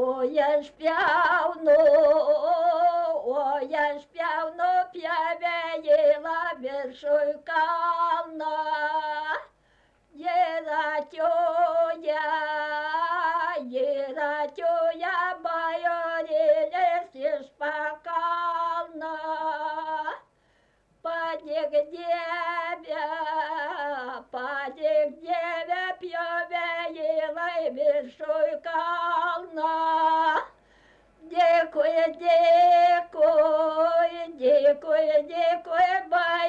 я шпявну п'явеїла віршуй кална. Ератюя, байорили сишпакална. Падик девя, пьёвеила виршуй кална. Дякую, байорили